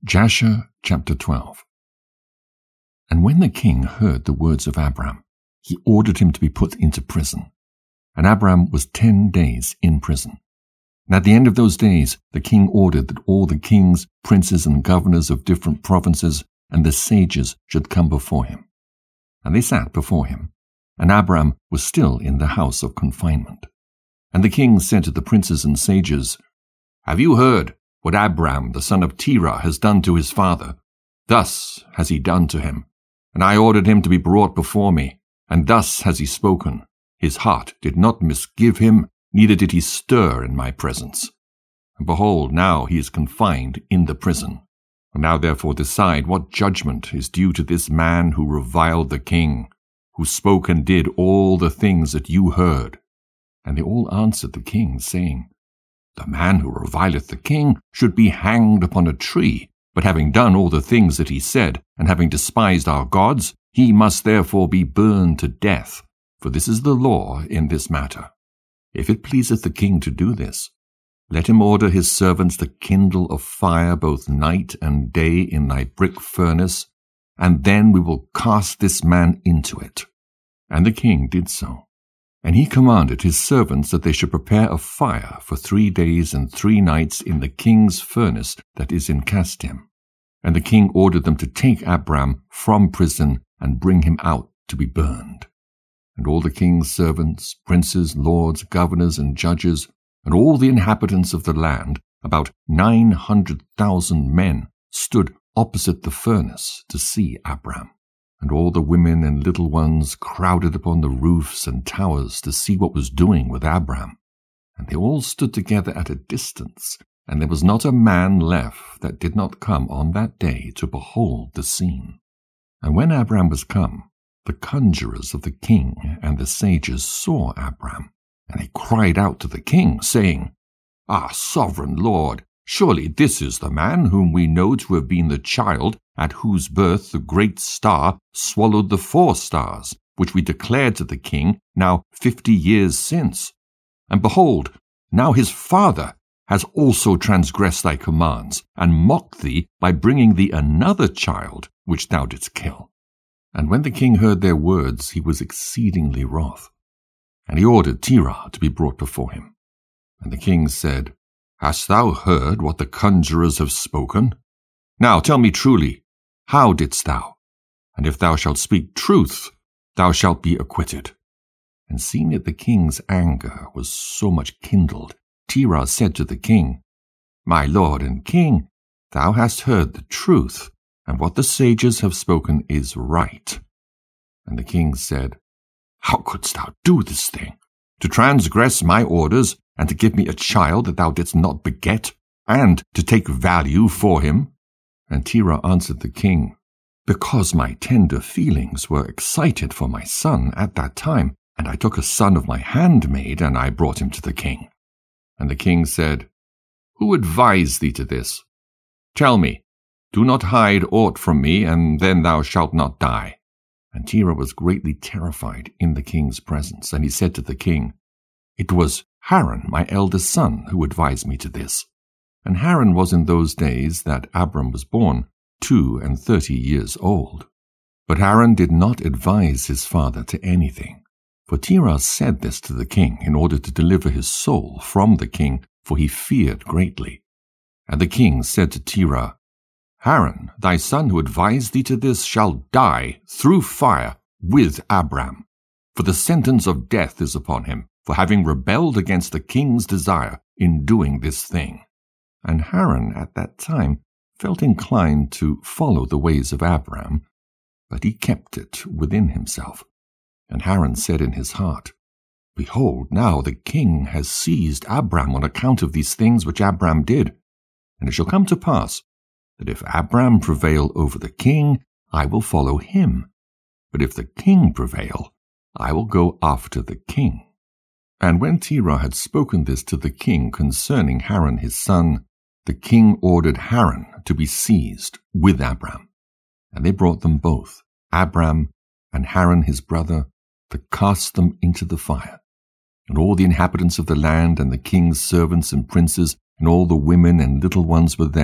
Jasher chapter 12. And when the king heard the words of Abram, he ordered him to be put into prison. And Abram was 10 days in prison. And at the end of those days the king ordered that all the kings, princes, and governors of different provinces and the sages should come before him. And they sat before him, and Abram was still in the house of confinement. And the king said to the princes and sages, "Have you heard what Abram the son of Terah has done to his father? Thus has he done to him. And I ordered him to be brought before me, and thus has he spoken. His heart did not misgive him, neither did he stir in my presence. And behold, now he is confined in the prison. And now therefore decide what judgment is due to this man who reviled the king, who spoke and did all the things that you heard." And they all answered the king, saying, "The man who revileth the king should be hanged upon a tree, but having done all the things that he said, and having despised our gods, he must therefore be burned to death, for this is the law in this matter. If it pleaseth the king to do this, let him order his servants to kindle a fire both night and day in thy brick furnace, and then we will cast this man into it." And the king did so. And he commanded his servants that they should prepare a fire for 3 days and 3 nights in the king's furnace that is in Casdim. And the king ordered them to take Abram from prison and bring him out to be burned. And all the king's servants, princes, lords, governors, and judges, and all the inhabitants of the land, about 900,000 men, stood opposite the furnace to see Abram. And all the women and little ones crowded upon the roofs and towers to see what was doing with Abram. And they all stood together at a distance, and there was not a man left that did not come on that day to behold the scene. And when Abram was come, the conjurers of the king and the sages saw Abram, and they cried out to the king, saying, "Our sovereign lord, surely this is the man whom we know to have been the child at whose birth the great star swallowed the 4 stars, which we declared to the king now 50 years since. And behold, now his father has also transgressed thy commands, and mocked thee by bringing thee another child, which thou didst kill." And when the king heard their words, he was exceedingly wroth. And he ordered Terah to be brought before him. And the king said, "Hast thou heard what the conjurers have spoken? Now tell me truly, how didst thou? And if thou shalt speak truth, thou shalt be acquitted." And seeing that the king's anger was so much kindled, Terah said to the king, "My lord and king, thou hast heard the truth, and what the sages have spoken is right." And the king said, "How couldst thou do this thing, to transgress my orders, and to give me a child that thou didst not beget, and to take value for him?" And Terah answered the king, "Because my tender feelings were excited for my son at that time, and I took a son of my handmaid, and I brought him to the king." And the king said, "Who advised thee to this? Tell me, do not hide aught from me, and then thou shalt not die." And Terah was greatly terrified in the king's presence, and he said to the king, "It was Haran, my eldest son, who advised me to this." And Haran was in those days that Abram was born 32 years old. But Haran did not advise his father to anything. For Terah said this to the king in order to deliver his soul from the king, for he feared greatly. And the king said to Terah, "Haran, thy son who advised thee to this, shall die through fire with Abram. For the sentence of death is upon him, for having rebelled against the king's desire in doing this thing." And Haran at that time felt inclined to follow the ways of Abram, but he kept it within himself. And Haran said in his heart, "Behold, now the king has seized Abram on account of these things which Abram did. And it shall come to pass, that if Abram prevail over the king, I will follow him. But if the king prevail, I will go after the king." And when Terah had spoken this to the king concerning Haran his son, the king ordered Haran to be seized with Abram. And they brought them both, Abram and Haran his brother, to cast them into the fire. And all the inhabitants of the land and the king's servants and princes and all the women and little ones were there,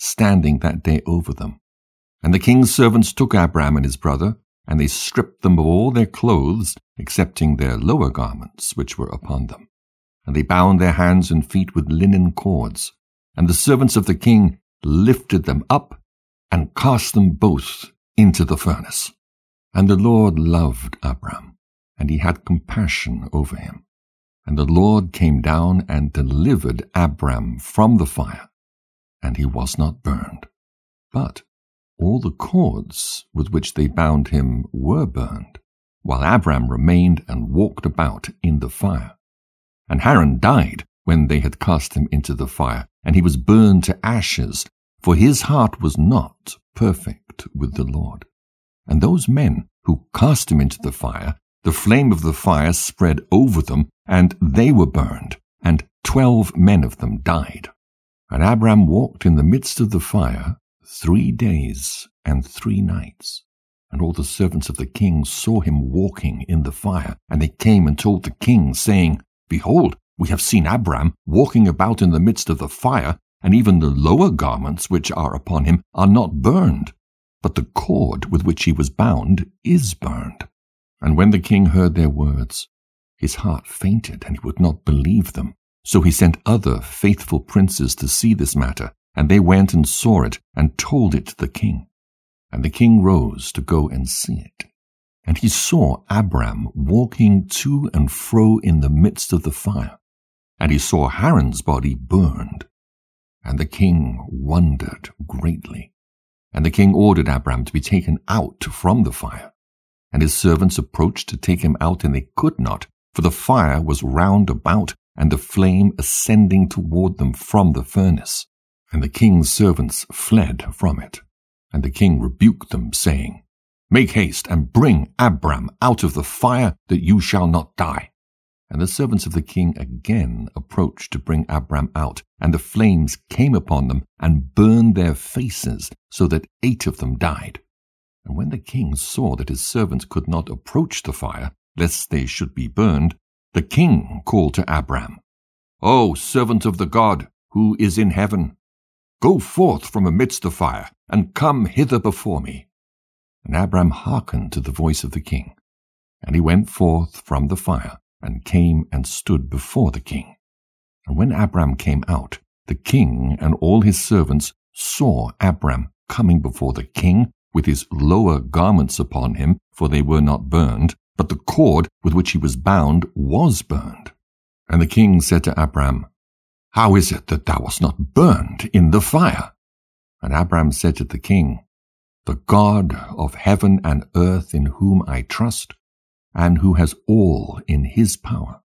standing that day over them. And the king's servants took Abram and his brother, and they stripped them of all their clothes, excepting their lower garments which were upon them. And they bound their hands and feet with linen cords. And the servants of the king lifted them up and cast them both into the furnace. And the Lord loved Abram, and he had compassion over him. And the Lord came down and delivered Abram from the fire, and he was not burned. But all the cords with which they bound him were burned, while Abram remained and walked about in the fire. And Haran died when they had cast him into the fire, and he was burned to ashes, for his heart was not perfect with the Lord. And those men who cast him into the fire, the flame of the fire spread over them, and they were burned, and 12 men of them died. And Abram walked in the midst of the fire 3 days and 3 nights. And all the servants of the king saw him walking in the fire, and they came and told the king, saying, Behold, we have seen Abram walking about in the midst of the fire, and even the lower garments which are upon him are not burned, but the cord with which he was bound is burned. And when the king heard their words, his heart fainted, and he would not believe them. So he sent other faithful princes to see this matter, and they went and saw it, and told it to the king. And the king rose to go and see it. And he saw Abram walking to and fro in the midst of the fire, and he saw Haran's body burned. And the king wondered greatly. And the king ordered Abram to be taken out from the fire. And his servants approached to take him out, and they could not, for the fire was round about, and the flame ascending toward them from the furnace. And the king's servants fled from it. And the king rebuked them, saying, Make haste, and bring Abram out of the fire, that you shall not die. And the servants of the king again approached to bring Abram out, and the flames came upon them, and burned their faces, so that 8 of them died. And when the king saw that his servants could not approach the fire, lest they should be burned, the king called to Abram, O servant of the God, who is in heaven, go forth from amidst the fire, and come hither before me. And Abram hearkened to the voice of the king. And he went forth from the fire, and came and stood before the king. And when Abram came out, the king and all his servants saw Abram coming before the king, with his lower garments upon him, for they were not burned, but the cord with which he was bound was burned. And the king said to Abram, How is it that thou wast not burned in the fire? And Abram said to the king, The God of heaven and earth, in whom I trust, and who has all in his power,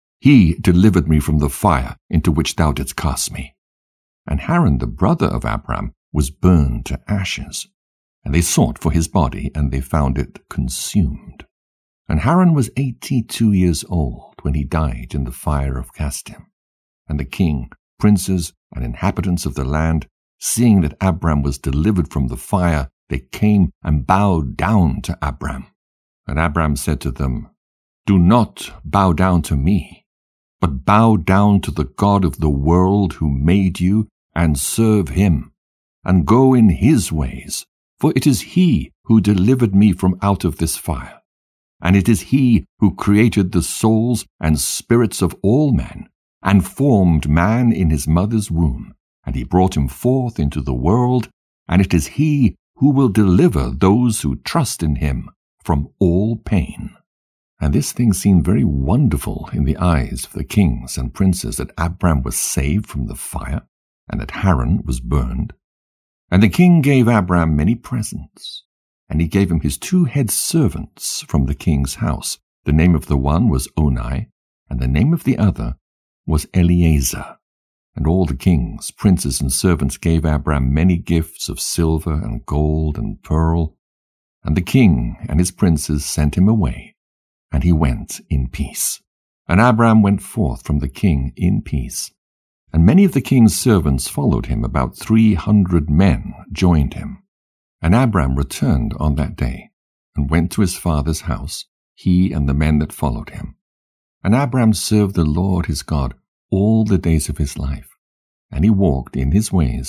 he delivered me from the fire into which thou didst cast me. And Haran the brother of Abram was burned to ashes. And they sought for his body, and they found it consumed. And Haran was 82 years old when he died in the fire of Kasdim. And the king, princes, and inhabitants of the land, seeing that Abram was delivered from the fire, they came and bowed down to Abram. And Abram said to them, Do not bow down to me, but bow down to the God of the world who made you, and serve him, and go in his ways. For it is he who delivered me from out of this fire, and it is he who created the souls and spirits of all men, and formed man in his mother's womb, and he brought him forth into the world, and it is he who will deliver those who trust in him from all pain. And this thing seemed very wonderful in the eyes of the kings and princes, that Abram was saved from the fire, and that Haran was burned. And the king gave Abram many presents, and he gave him his 2 head servants from the king's house. The name of the one was Oni, and the name of the other was Eliezer. And all the kings, princes, and servants gave Abram many gifts of silver and gold and pearl. And the king and his princes sent him away, and he went in peace. And Abram went forth from the king in peace. And many of the king's servants followed him, about 300 men joined him. And Abram returned on that day, and went to his father's house, he and the men that followed him. And Abram served the Lord his God all the days of his life, and he walked in his ways,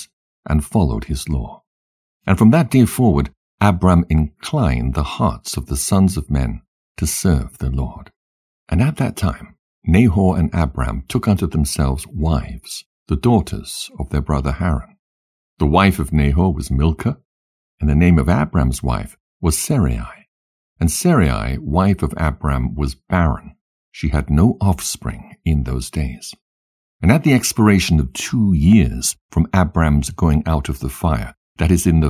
and followed his law. And from that day forward, Abram inclined the hearts of the sons of men to serve the Lord. And at that time, Nahor and Abram took unto themselves wives, the daughters of their brother Haran. The wife of Nahor was Milcah, and the name of Abram's wife was Sarai. And Sarai, wife of Abram, was barren. She had no offspring in those days. And at the expiration of 2 years from Abram's going out of the fire, that is, in the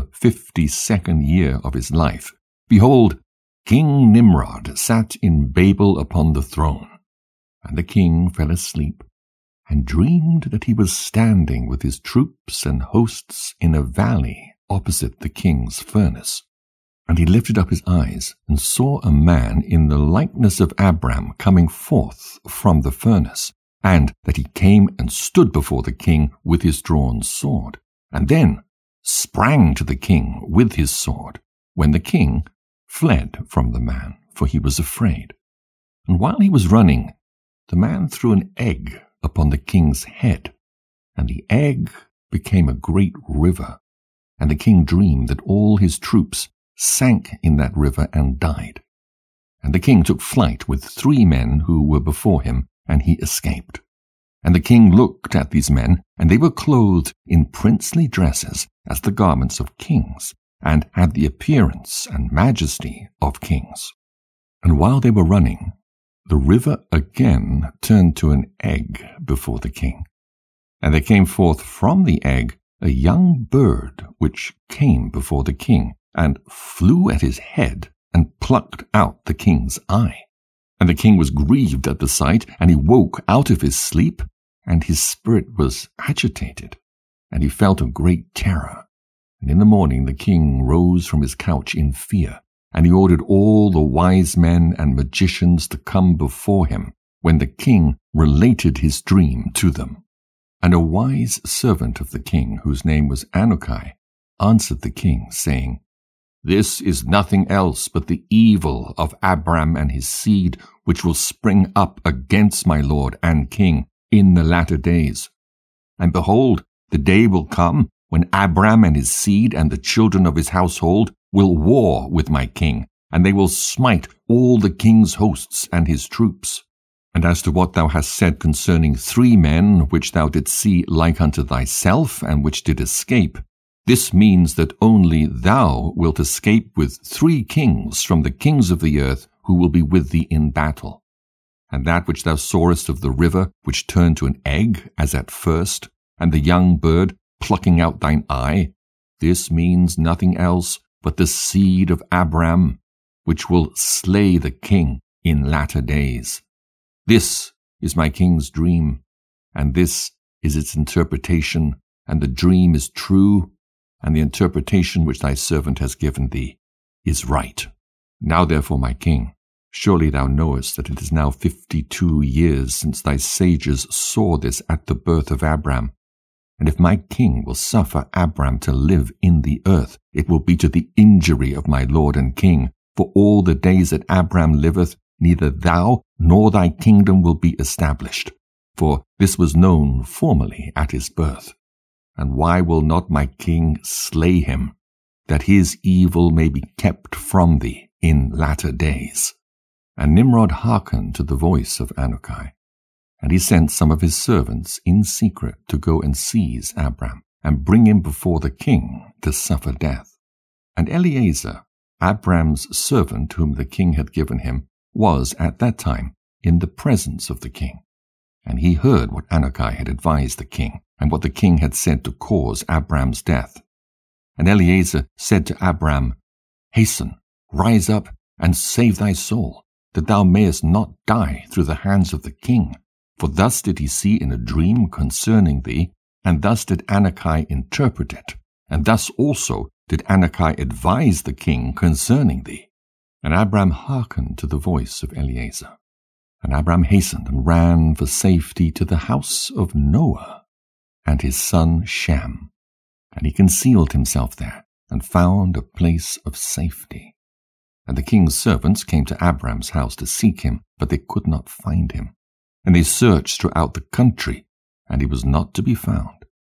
52nd year of his life, behold, King Nimrod sat in Babel upon the throne. And the king fell asleep, and dreamed that he was standing with his troops and hosts in a valley opposite the king's furnace. And he lifted up his eyes, and saw a man in the likeness of Abram coming forth from the furnace, and that he came and stood before the king with his drawn sword, and then sprang to the king with his sword, when the king fled from the man, for he was afraid. And while he was running, the man threw an egg upon the king's head, and the egg became a great river. And the king dreamed that all his troops sank in that river and died. And the king took flight with 3 men who were before him, and he escaped. And the king looked at these men, and they were clothed in princely dresses, as the garments of kings, and had the appearance and majesty of kings. And while they were running, the river again turned to an egg before the king. And there came forth from the egg a young bird, which came before the king, and flew at his head, and plucked out the king's eye. And the king was grieved at the sight, and he woke out of his sleep, and his spirit was agitated, and he felt a great terror. And in the morning the king rose from his couch in fear, and he ordered all the wise men and magicians to come before him, when the king related his dream to them. And a wise servant of the king, whose name was Anukai, answered the king, saying, This is nothing else but the evil of Abram and his seed, which will spring up against my lord and king in the latter days. And behold, the day will come when Abram and his seed and the children of his household will war with my king, and they will smite all the king's hosts and his troops. And as to what thou hast said concerning 3 men, which thou didst see like unto thyself, and which did escape, this means that only thou wilt escape with 3 kings from the kings of the earth, who will be with thee in battle. And that which thou sawest of the river, which turned to an egg, as at first, and the young bird plucking out thine eye, this means nothing else but the seed of Abram, which will slay the king in latter days. This is my king's dream, and this is its interpretation, and the dream is true, and the interpretation which thy servant has given thee is right. Now therefore, my king, surely thou knowest that it is now 52 years since thy sages saw this at the birth of Abram. And if my king will suffer Abram to live in the earth, it will be to the injury of my lord and king. For all the days that Abram liveth, neither thou nor thy kingdom will be established. For this was known formerly at his birth. And why will not my king slay him, that his evil may be kept from thee in latter days? And Nimrod hearkened to the voice of Anukai. And he sent some of his servants in secret to go and seize Abram, and bring him before the king to suffer death. And Eliezer, Abram's servant whom the king had given him, was at that time in the presence of the king. And he heard what Anukai had advised the king, and what the king had said to cause Abram's death. And Eliezer said to Abram, Hasten, rise up, and save thy soul, that thou mayest not die through the hands of the king. For thus did he see in a dream concerning thee, and thus did Anukai interpret it, and thus also did Anukai advise the king concerning thee. And Abram hearkened to the voice of Eliezer. And Abram hastened and ran for safety to the house of Noah and his son Shem. And he concealed himself there, and found a place of safety. And the king's servants came to Abram's house to seek him, but they could not find him. And they searched throughout the country, and he was not to be found.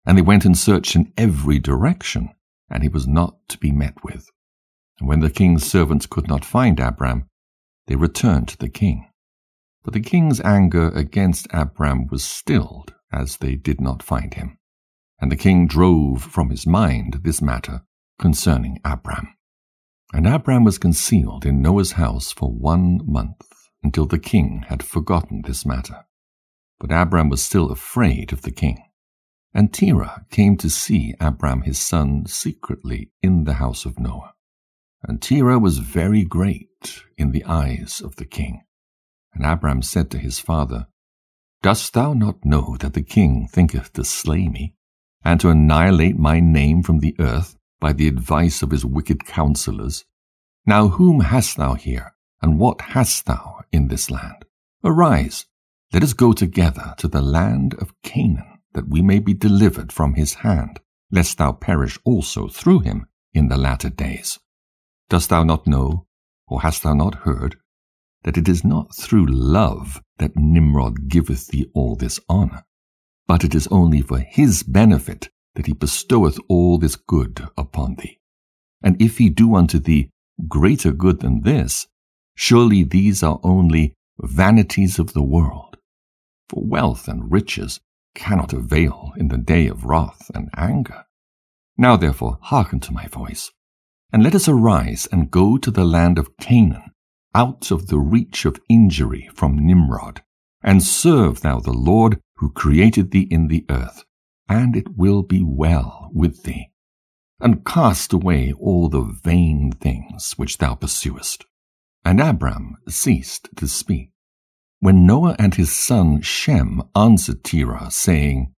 And they went and searched in every direction, and he was not to be met with. And when the king's servants could not find Abram, they returned to the king. But the king's anger against Abram was stilled, as they did not find him. And the king drove from his mind this matter concerning Abram. And Abram was concealed in Noah's house for 1 month, until the king had forgotten this matter. But Abram was still afraid of the king. And Terah came to see Abram his son secretly in the house of Noah. And Terah was very great in the eyes of the king. And Abram said to his father, Dost thou not know that the king thinketh to slay me, and to annihilate my name from the earth by the advice of his wicked counselors? Now whom hast thou here, and what hast thou in this land? Arise, let us go together to the land of Canaan, that we may be delivered from his hand, lest thou perish also through him in the latter days. Dost thou not know, or hast thou not heard, that it is not through love that Nimrod giveth thee all this honor, but it is only for his benefit that he bestoweth all this good upon thee? And if he do unto thee greater good than this, surely these are only vanities of the world. For wealth and riches cannot avail in the day of wrath and anger. Now therefore hearken to my voice, and let us arise and go to the land of Canaan, out of the reach of injury from Nimrod, and serve thou the Lord who created thee in the earth, and it will be well with thee. And cast away all the vain things which thou pursuest. And Abram ceased to speak. When Noah and his son Shem answered Terah, saying,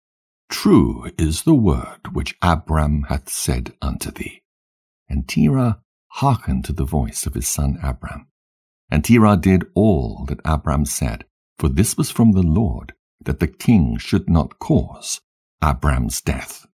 True is the word which Abram hath said unto thee. And Terah hearkened to the voice of his son Abram. And Terah did all that Abram said, for this was from the Lord, that the king should not cause Abram's death.